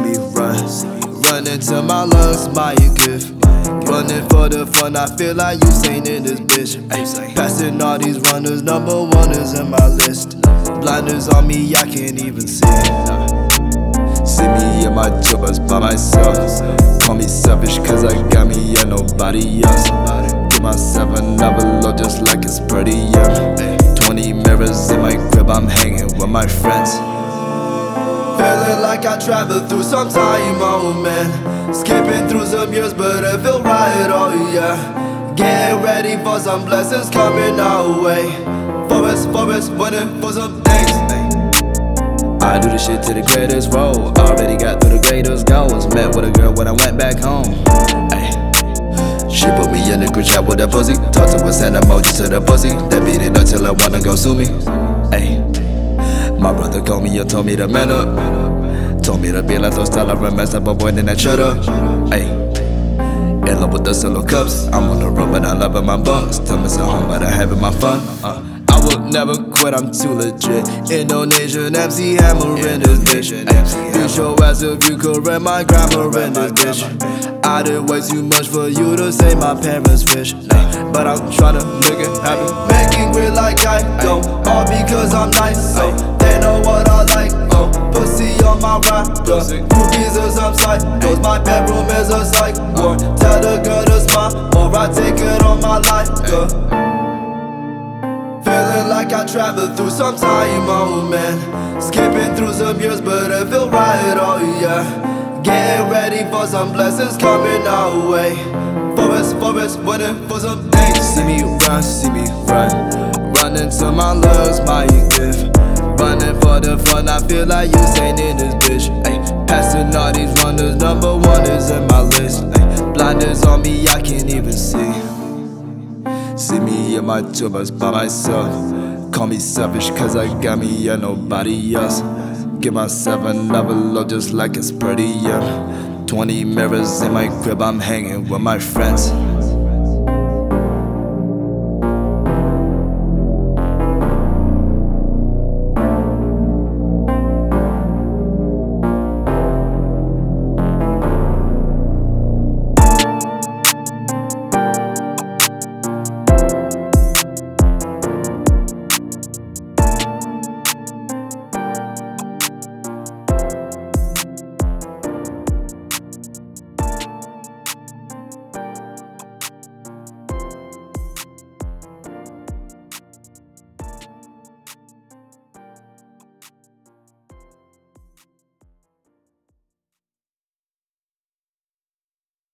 me run into my lungs, my gift. Running for the fun, I feel like Usain in this bitch. Ay, passing all these runners, number one is in my list. Blinders on me, I can't even see. See me in my jobbers by myself. Call me selfish cause I got me and nobody else. Give myself another load just like it's pretty young. 20 mirrors in my crib, I'm hanging with my friends. Feeling like I traveled through some time, oh man. Skipping through some years, but it feel right, oh yeah. Getting ready for some blessings coming our way. Forest, waiting for some things. I do this shit to the greatest role. Already got through the greatest goals. Met with a girl when I went back home. Ay. She put me in the group chat with a pussy. Talk to her, send emoji to the pussy. Then beat it until I wanna go sue me. Ay. My brother called me and told me to man up. Told me to be like those tolerant mess up, boy, then I shut up. Ay. In love with the solo cups. I'm on the road, but I love my bucks. Tell me so home, but I having my fun. I will never quit, I'm too legit. Indonesian MC Hammer in this bitch. Beat your ass if you could read my grammar in this bitch. I did way too much for you to say my parents wish. But I'm tryna make it happen. Making great like I go. All because I'm nice, so they know what I like. Pussy on my rider. Cookies or some side. Cause my bedroom is a psych ward. Tell the girl to smile, or I take it on my life. Feeling like I traveled through some time, oh man. Skipping through some years, but it feel right, oh yeah. Getting ready for some blessings coming our way. Forest, waiting for some things. See me run. Run into my lungs, my gift. Running for the fun, I feel like Usain in this bitch. Ay, passing all these runners, number one is in my list. Ay, blinders on me, I can't even see. See me in my jobbers by myself. Call me selfish cause I got me and nobody else. Give myself another load just like it's pretty young. 20 mirrors in my crib, I'm hanging with my friends.